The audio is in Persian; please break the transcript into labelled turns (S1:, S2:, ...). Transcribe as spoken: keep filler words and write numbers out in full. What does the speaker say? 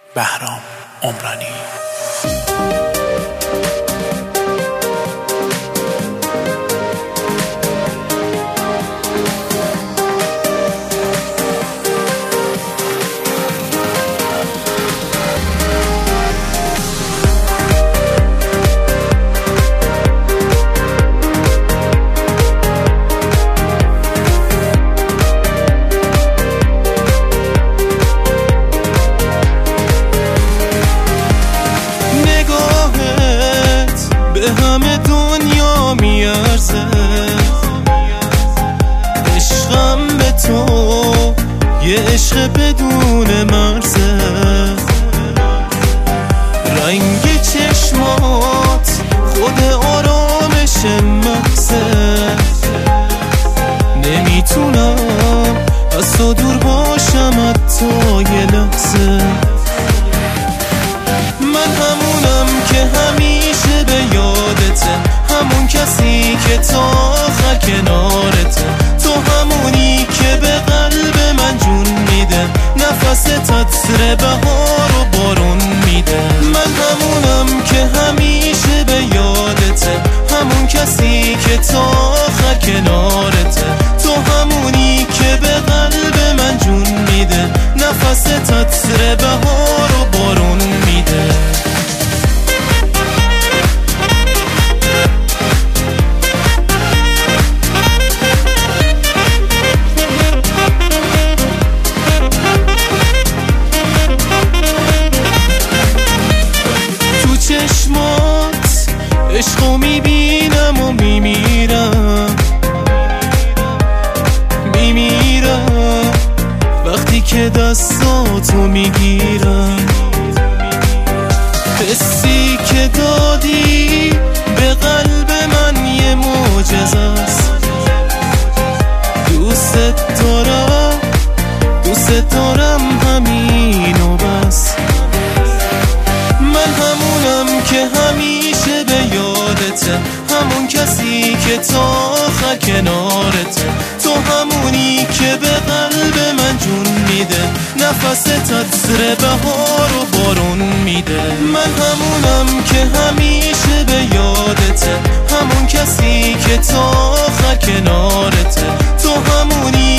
S1: بهرام عمرانی.
S2: همه دنیا میارزه، عشقم به تو یه عشق بدون مرزه. رنگ چشمات خود آرامش مغزه، نمیتونم از تو دور باشم حتی یه لحظه. من همونم که همیشه به یادته، همون کسی که تا آخر کنارته، تو همونی که به قلب من جون میده، نفست عطر بهار و بارون میده. من همونم که همیشه به یادته، همون کسی که تا آخر کنارته، تو همونی که به قلب من جون میده، نفست عطر بهار و بارون میده. چشمات عشقو میبینم و میمیرم، میمیرم وقتی که دستاتو میگیرم. حسی که دادی به قلب من یه معجزه است. دوست دارم دوست دارم همینو بس. من همونم که همیشه به یادته، همون کسی که تا آخر کنارته، تو همونی که به قلب من جون میده، نفست عطر بهار و بارون میده. من همونم که همیشه به یادته، همون کسی که تا آخر کنارته، تو همونی